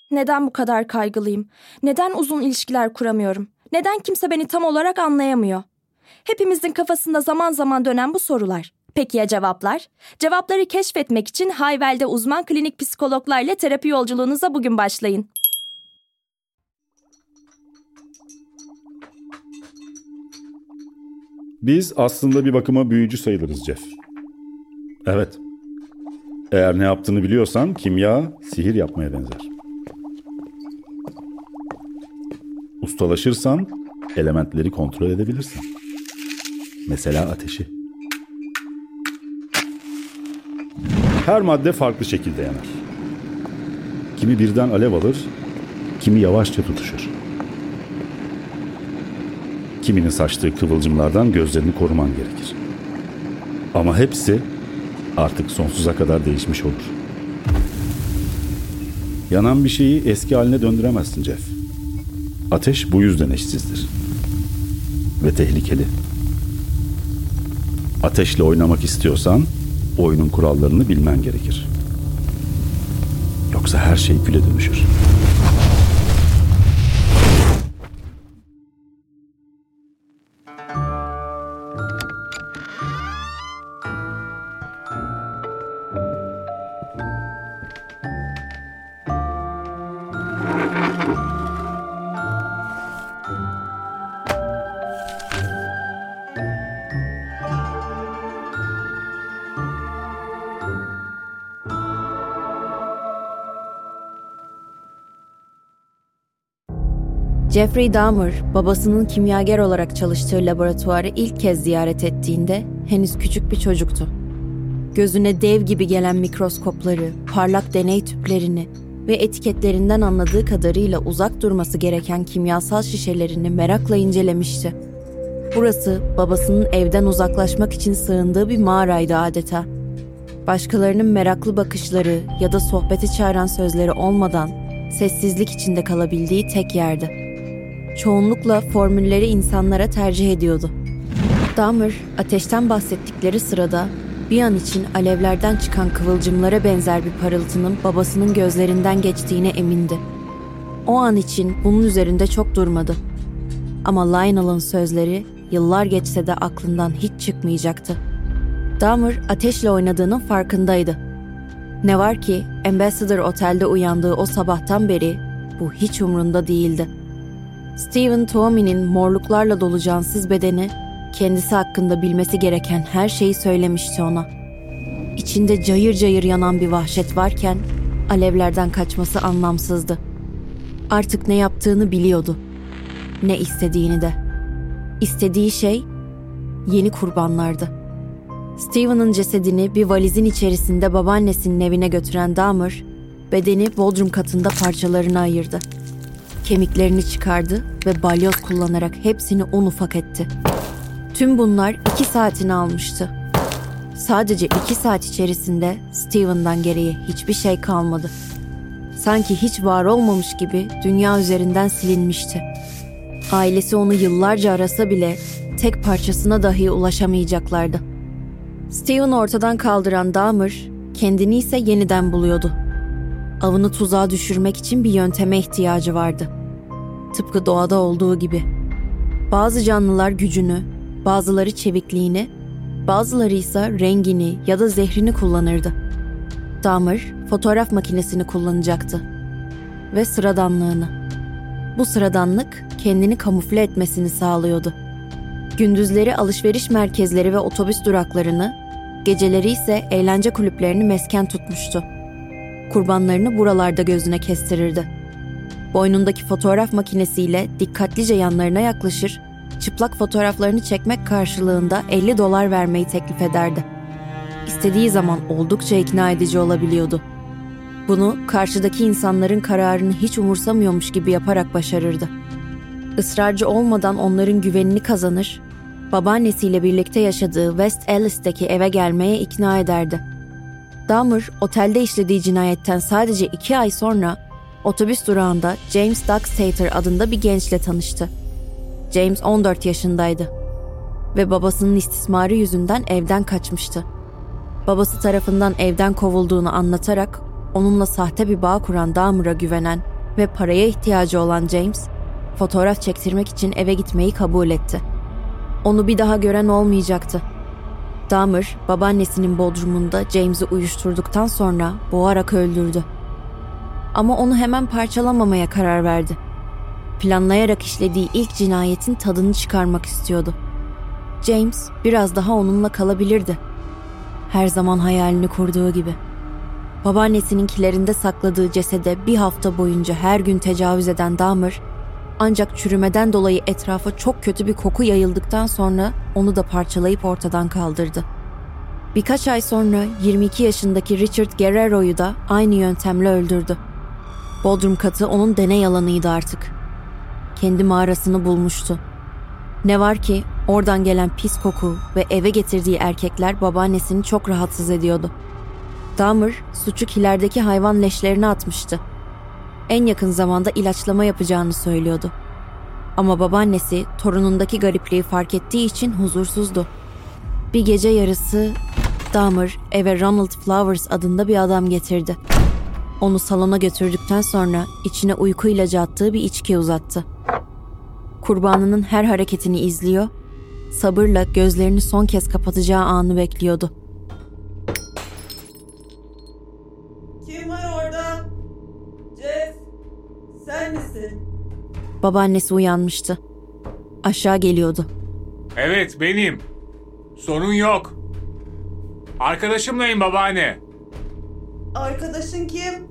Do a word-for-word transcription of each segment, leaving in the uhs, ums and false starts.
Neden bu kadar kaygılıyım? Neden uzun ilişkiler kuramıyorum? Neden kimse beni tam olarak anlayamıyor? Hepimizin kafasında zaman zaman dönen bu sorular. Peki ya cevaplar? Cevapları keşfetmek için Hayvel'de uzman klinik psikologlarla terapi yolculuğunuza bugün başlayın. Biz aslında bir bakıma büyücü sayılırız Jeff. Evet. Eğer ne yaptığını biliyorsan kimya, sihir yapmaya benzer. Ustalaşırsan elementleri kontrol edebilirsin. Mesela ateşi. Her madde farklı şekilde yanar. Kimi birden alev alır, kimi yavaşça tutuşur. Kiminin saçtığı kıvılcımlardan gözlerini koruman gerekir. Ama hepsi artık sonsuza kadar değişmiş olur. Yanan bir şeyi eski haline döndüremezsin Jeff. Ateş bu yüzden eşsizdir. Ve tehlikeli. Ateşle oynamak istiyorsan oyunun kurallarını bilmen gerekir. Yoksa her şey küle dönüşür. Jeffrey Dahmer, babasının kimyager olarak çalıştığı laboratuvarı ilk kez ziyaret ettiğinde henüz küçük bir çocuktu. Gözüne dev gibi gelen mikroskopları, parlak deney tüplerini ve etiketlerinden anladığı kadarıyla uzak durması gereken kimyasal şişelerini merakla incelemişti. Burası, babasının evden uzaklaşmak için sığındığı bir mağaraydı adeta. Başkalarının meraklı bakışları ya da sohbeti çağıran sözleri olmadan sessizlik içinde kalabildiği tek yerdi. Çoğunlukla formülleri insanlara tercih ediyordu. Dahmer, ateşten bahsettikleri sırada bir an için alevlerden çıkan kıvılcımlara benzer bir parıltının babasının gözlerinden geçtiğine emindi. O an için bunun üzerinde çok durmadı. Ama Lionel'ın sözleri yıllar geçse de aklından hiç çıkmayacaktı. Dahmer ateşle oynadığının farkındaydı. Ne var ki Ambassador Otel'de uyandığı o sabahtan beri bu hiç umrunda değildi. Stephen Tuomi'nin morluklarla dolu cansız bedeni kendisi hakkında bilmesi gereken her şeyi söylemişti ona. İçinde cayır cayır yanan bir vahşet varken alevlerden kaçması anlamsızdı. Artık ne yaptığını biliyordu. Ne istediğini de. İstediği şey yeni kurbanlardı. Stephen'ın cesedini bir valizin içerisinde babaannesinin evine götüren Dahmer, bedeni bodrum katında parçalarına ayırdı. Kemiklerini çıkardı ve balyoz kullanarak hepsini un ufak etti. Tüm bunlar iki saatini almıştı. Sadece iki saat içerisinde Stephen'dan geriye hiçbir şey kalmadı. Sanki hiç var olmamış gibi dünya üzerinden silinmişti. Ailesi onu yıllarca arasa bile tek parçasına dahi ulaşamayacaklardı. Stephen'ı ortadan kaldıran Dahmer, kendini ise yeniden buluyordu. Avını tuzağa düşürmek için bir yönteme ihtiyacı vardı. Tıpkı doğada olduğu gibi. Bazı canlılar gücünü, bazıları çevikliğini, bazıları ise rengini ya da zehrini kullanırdı. Dahmer, fotoğraf makinesini kullanacaktı. Ve sıradanlığını. Bu sıradanlık kendini kamufle etmesini sağlıyordu. Gündüzleri alışveriş merkezleri ve otobüs duraklarını, geceleri ise eğlence kulüplerini mesken tutmuştu. Kurbanlarını buralarda gözüne kestirirdi. Boynundaki fotoğraf makinesiyle dikkatlice yanlarına yaklaşır, çıplak fotoğraflarını çekmek karşılığında elli dolar vermeyi teklif ederdi. İstediği zaman oldukça ikna edici olabiliyordu. Bunu karşıdaki insanların kararını hiç umursamıyormuş gibi yaparak başarırdı. Israrcı olmadan onların güvenini kazanır, babaannesiyle birlikte yaşadığı West Alice'deki eve gelmeye ikna ederdi. Dahmer, otelde işlediği cinayetten sadece iki ay sonra otobüs durağında James Duckstater adında bir gençle tanıştı. James on dört yaşındaydı ve babasının istismarı yüzünden evden kaçmıştı. Babası tarafından evden kovulduğunu anlatarak onunla sahte bir bağ kuran Dahmer'a güvenen ve paraya ihtiyacı olan James, fotoğraf çektirmek için eve gitmeyi kabul etti. Onu bir daha gören olmayacaktı. Dahmer, babaannesinin bodrumunda James'i uyuşturduktan sonra boğarak öldürdü. Ama onu hemen parçalamamaya karar verdi. Planlayarak işlediği ilk cinayetin tadını çıkarmak istiyordu. James biraz daha onunla kalabilirdi. Her zaman hayalini kurduğu gibi. Babaannesininkilerinde sakladığı cesede bir hafta boyunca her gün tecavüz eden Dahmer, ancak çürümeden dolayı etrafa çok kötü bir koku yayıldıktan sonra onu da parçalayıp ortadan kaldırdı. Birkaç ay sonra yirmi iki yaşındaki Richard Guerrero'yu da aynı yöntemle öldürdü. Bodrum katı onun deney alanıydı artık. Kendi mağarasını bulmuştu. Ne var ki oradan gelen pis koku ve eve getirdiği erkekler babaannesini çok rahatsız ediyordu. Dahmer suçu kilerdeki hayvan leşlerine atmıştı. En yakın zamanda ilaçlama yapacağını söylüyordu. Ama babaannesi torunundaki garipliği fark ettiği için huzursuzdu. Bir gece yarısı Dahmer eve Ronald Flowers adında bir adam getirdi. Onu salona götürdükten sonra içine uyku ilacı attığı bir içki uzattı. Kurbanının her hareketini izliyor, sabırla gözlerini son kez kapatacağı anı bekliyordu. Kim var orada? Jeff, sen misin? Babaannesi uyanmıştı. Aşağı geliyordu. Evet, benim. Sorun yok. Arkadaşımlayım babaanne. Arkadaşın kim?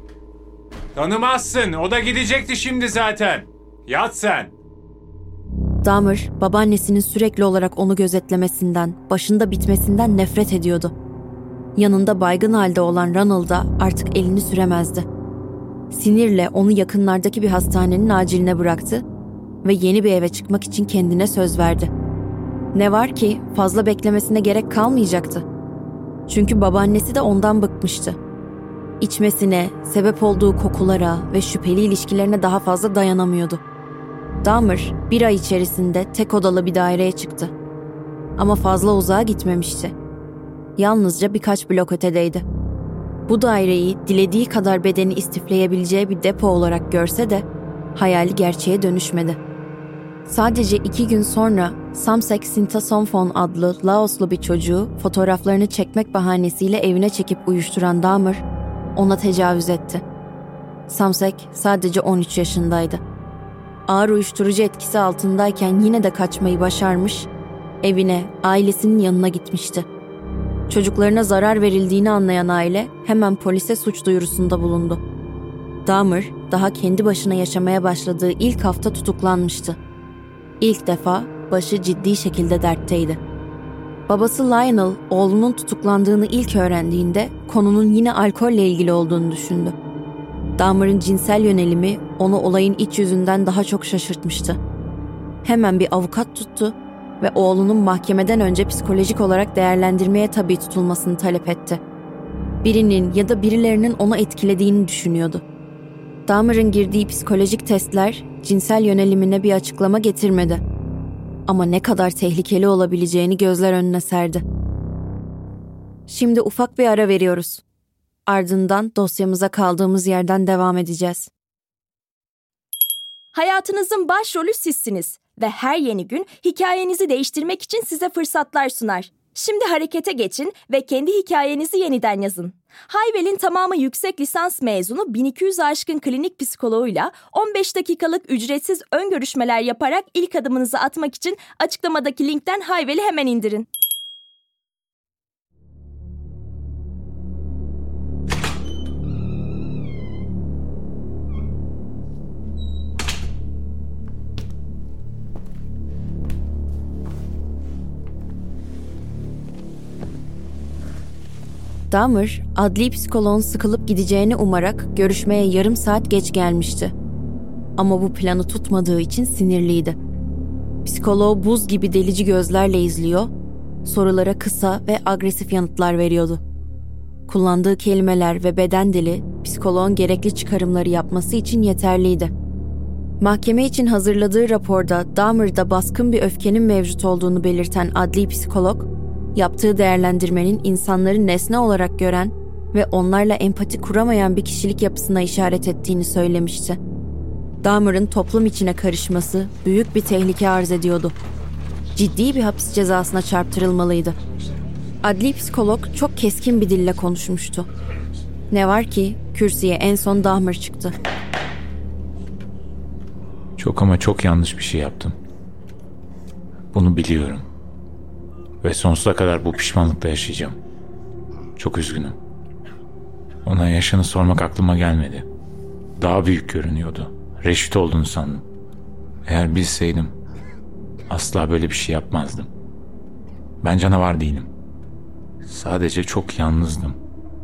Tanımazsın, o da gidecekti şimdi zaten. Yat sen. Dahmer, babaannesinin sürekli olarak onu gözetlemesinden, başında bitmesinden nefret ediyordu. Yanında baygın halde olan Ronald'a artık elini süremezdi. Sinirle onu yakınlardaki bir hastanenin aciline bıraktı ve yeni bir eve çıkmak için kendine söz verdi. Ne var ki fazla beklemesine gerek kalmayacaktı. Çünkü babaannesi de ondan bıkmıştı. İçmesine, sebep olduğu kokulara ve şüpheli ilişkilerine daha fazla dayanamıyordu. Dahmer bir ay içerisinde tek odalı bir daireye çıktı. Ama fazla uzağa gitmemişti. Yalnızca birkaç blok ötedeydi. Bu daireyi dilediği kadar bedeni istifleyebileceği bir depo olarak görse de hayali gerçeğe dönüşmedi. Sadece iki gün sonra Samsek Sintasomphon adlı Laoslu bir çocuğu fotoğraflarını çekmek bahanesiyle evine çekip uyuşturan Dahmer ona tecavüz etti. Samsek sadece on üç yaşındaydı. Ağır uyuşturucu etkisi altındayken yine de kaçmayı başarmış, evine, ailesinin yanına gitmişti. Çocuklarına zarar verildiğini anlayan aile hemen polise suç duyurusunda bulundu. Dahmer daha kendi başına yaşamaya başladığı ilk hafta tutuklanmıştı. İlk defa başı ciddi şekilde dertteydi. Babası Lionel oğlunun tutuklandığını ilk öğrendiğinde konunun yine alkolle ilgili olduğunu düşündü. Dahmer'ın cinsel yönelimi onu olayın iç yüzünden daha çok şaşırtmıştı. Hemen bir avukat tuttu ve oğlunun mahkemeden önce psikolojik olarak değerlendirmeye tabi tutulmasını talep etti. Birinin ya da birilerinin onu etkilediğini düşünüyordu. Dahmer'ın girdiği psikolojik testler cinsel yönelimine bir açıklama getirmedi. Ama ne kadar tehlikeli olabileceğini gözler önüne serdi. Şimdi ufak bir ara veriyoruz. Ardından dosyamıza kaldığımız yerden devam edeceğiz. Hayatınızın başrolü sizsiniz ve her yeni gün hikayenizi değiştirmek için size fırsatlar sunar. Şimdi harekete geçin ve kendi hikayenizi yeniden yazın. Hayvel'in tamamı yüksek lisans mezunu bin iki yüzü aşkın klinik psikoloğuyla on beş dakikalık ücretsiz ön görüşmeler yaparak ilk adımınızı atmak için açıklamadaki linkten Hayvel'i hemen indirin. Dahmer, adli psikoloğun sıkılıp gideceğini umarak görüşmeye yarım saat geç gelmişti. Ama bu planı tutmadığı için sinirliydi. Psikoloğu buz gibi delici gözlerle izliyor, sorulara kısa ve agresif yanıtlar veriyordu. Kullandığı kelimeler ve beden dili, psikoloğun gerekli çıkarımları yapması için yeterliydi. Mahkeme için hazırladığı raporda Dahmer'da baskın bir öfkenin mevcut olduğunu belirten adli psikolog, yaptığı değerlendirmenin insanları nesne olarak gören ve onlarla empati kuramayan bir kişilik yapısına işaret ettiğini söylemişti. Dahmer'ın toplum içine karışması büyük bir tehlike arz ediyordu. Ciddi bir hapis cezasına çarptırılmalıydı. Adli psikolog çok keskin bir dille konuşmuştu. Ne var ki kürsüye en son Dahmer çıktı. Çok ama çok yanlış bir şey yaptım. Bunu biliyorum. Ve sonsuza kadar bu pişmanlıkla yaşayacağım. Çok üzgünüm. Ona yaşını sormak aklıma gelmedi. Daha büyük görünüyordu. Reşit olduğunu sandım. Eğer bilseydim asla böyle bir şey yapmazdım. Ben canavar değilim. Sadece çok yalnızdım.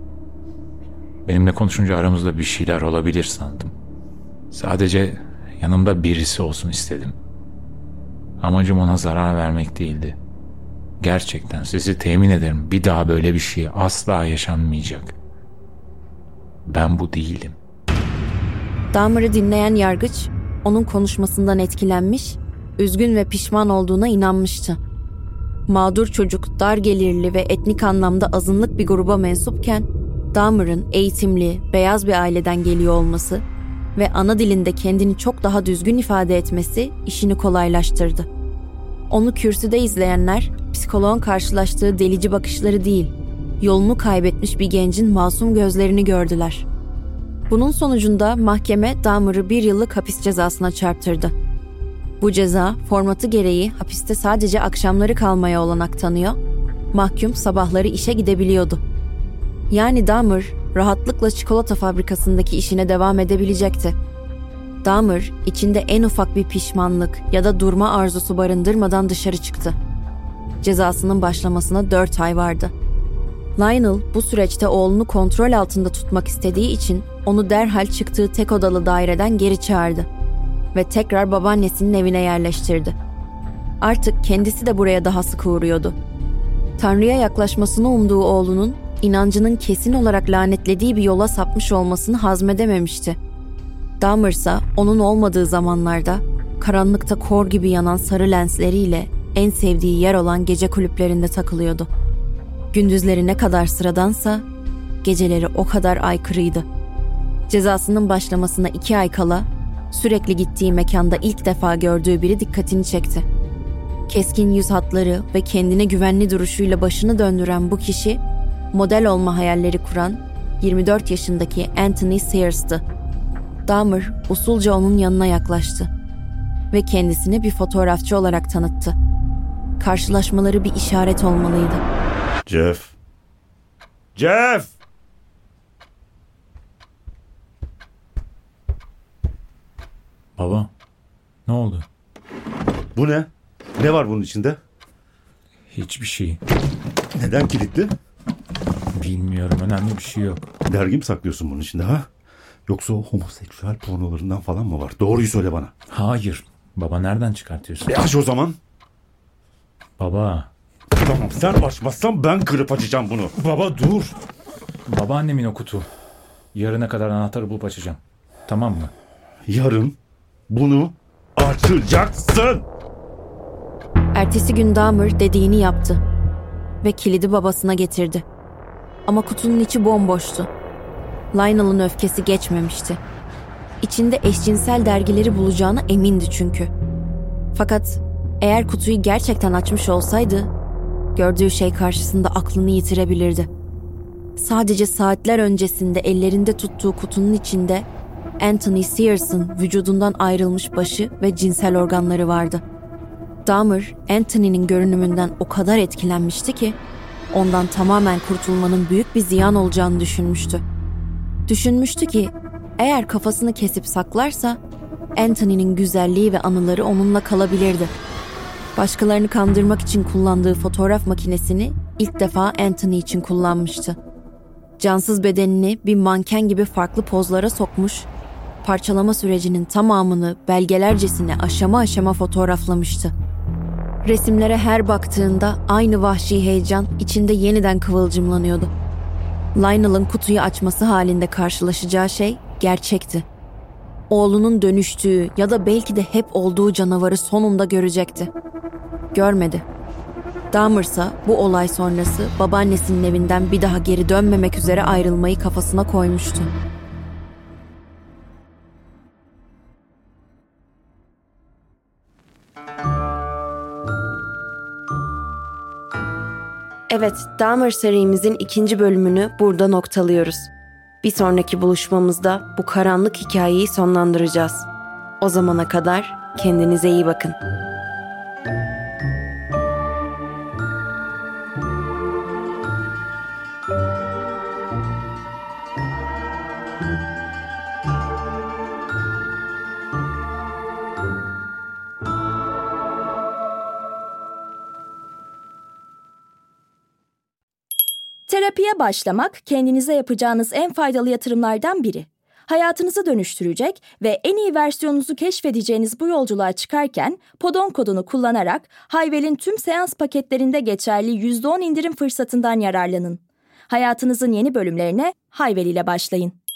Benimle konuşunca aramızda bir şeyler olabilir sandım. Sadece yanımda birisi olsun istedim. Amacım ona zarar vermek değildi. Gerçekten sizi temin ederim, bir daha böyle bir şey asla yaşanmayacak. Ben bu değilim. Dahmer'ı dinleyen yargıç onun konuşmasından etkilenmiş, üzgün ve pişman olduğuna inanmıştı. Mağdur çocuk dar gelirli ve etnik anlamda azınlık bir gruba mensupken Dahmer'ın eğitimli, beyaz bir aileden geliyor olması ve ana dilinde kendini çok daha düzgün ifade etmesi işini kolaylaştırdı. Onu kürsüde izleyenler psikoloğun karşılaştığı delici bakışları değil, yolunu kaybetmiş bir gencin masum gözlerini gördüler. Bunun sonucunda mahkeme Dahmer'ı bir yıllık hapis cezasına çarptırdı. Bu ceza formatı gereği hapiste sadece akşamları kalmaya olanak tanıyor, mahkum sabahları işe gidebiliyordu. Yani Dahmer rahatlıkla çikolata fabrikasındaki işine devam edebilecekti. Dahmer içinde en ufak bir pişmanlık ya da durma arzusu barındırmadan dışarı çıktı. Cezasının başlamasına dört ay vardı. Lionel bu süreçte oğlunu kontrol altında tutmak istediği için onu derhal çıktığı tek odalı daireden geri çağırdı ve tekrar babaannesinin evine yerleştirdi. Artık kendisi de buraya daha sık uğruyordu. Tanrı'ya yaklaşmasını umduğu oğlunun inancının kesin olarak lanetlediği bir yola sapmış olmasını hazmedememişti. Dahmer ise onun olmadığı zamanlarda karanlıkta kor gibi yanan sarı lensleriyle en sevdiği yer olan gece kulüplerinde takılıyordu. Gündüzleri ne kadar sıradansa geceleri o kadar aykırıydı. Cezasının başlamasına iki ay kala sürekli gittiği mekanda ilk defa gördüğü biri dikkatini çekti. Keskin yüz hatları ve kendine güvenli duruşuyla başını döndüren bu kişi model olma hayalleri kuran yirmi dört yaşındaki Anthony Sears'tı. Dahmer usulca onun yanına yaklaştı ve kendisini bir fotoğrafçı olarak tanıttı. Karşılaşmaları bir işaret olmalıydı. Jeff. Jeff! Baba, ne oldu? Bu ne? Ne var bunun içinde? Hiçbir şey. Neden kilitli? Bilmiyorum, önemli bir şey yok. Dergi mi saklıyorsun bunun içinde ha? Yoksa o homoseksüel pornolarından falan mı var? Doğruyu söyle bana. Hayır. Baba, nereden çıkartıyorsun? E aç o zaman. Baba. Tamam, sen açmazsan ben kırıp açacağım bunu. Baba dur. Babaannemin o kutu. Yarına kadar anahtarı bulup açacağım. Tamam mı? Yarın bunu açacaksın. Ertesi gün Dahmer dediğini yaptı ve kilidi babasına getirdi. Ama kutunun içi bomboştu. Lionel'ın öfkesi geçmemişti. İçinde eşcinsel dergileri bulacağına emindi çünkü. Fakat eğer kutuyu gerçekten açmış olsaydı, gördüğü şey karşısında aklını yitirebilirdi. Sadece saatler öncesinde ellerinde tuttuğu kutunun içinde Anthony Sears'ın vücudundan ayrılmış başı ve cinsel organları vardı. Dahmer, Anthony'nin görünümünden o kadar etkilenmişti ki, ondan tamamen kurtulmanın büyük bir ziyan olacağını düşünmüştü. Düşünmüştü ki, eğer kafasını kesip saklarsa, Anthony'nin güzelliği ve anıları onunla kalabilirdi. Başkalarını kandırmak için kullandığı fotoğraf makinesini ilk defa Anthony için kullanmıştı. Cansız bedenini bir manken gibi farklı pozlara sokmuş, parçalama sürecinin tamamını belgelercesine aşama aşama fotoğraflamıştı. Resimlere her baktığında aynı vahşi heyecan içinde yeniden kıvılcımlanıyordu. Lionel'ın kutuyu açması halinde karşılaşacağı şey gerçekti. Oğlunun dönüştüğü ya da belki de hep olduğu canavarı sonunda görecekti. Görmedi. Dahmer'sa bu olay sonrası babaannesinin evinden bir daha geri dönmemek üzere ayrılmayı kafasına koymuştu. Evet, Dahmer serimizin ikinci bölümünü burada noktalıyoruz. Bir sonraki buluşmamızda bu karanlık hikayeyi sonlandıracağız. O zamana kadar kendinize iyi bakın. Terapiye başlamak kendinize yapacağınız en faydalı yatırımlardan biri. Hayatınızı dönüştürecek ve en iyi versiyonunuzu keşfedeceğiniz bu yolculuğa çıkarken Podon kodunu kullanarak Hayvel'in tüm seans paketlerinde geçerli yüzde on indirim fırsatından yararlanın. Hayatınızın yeni bölümlerine Hayvel ile başlayın.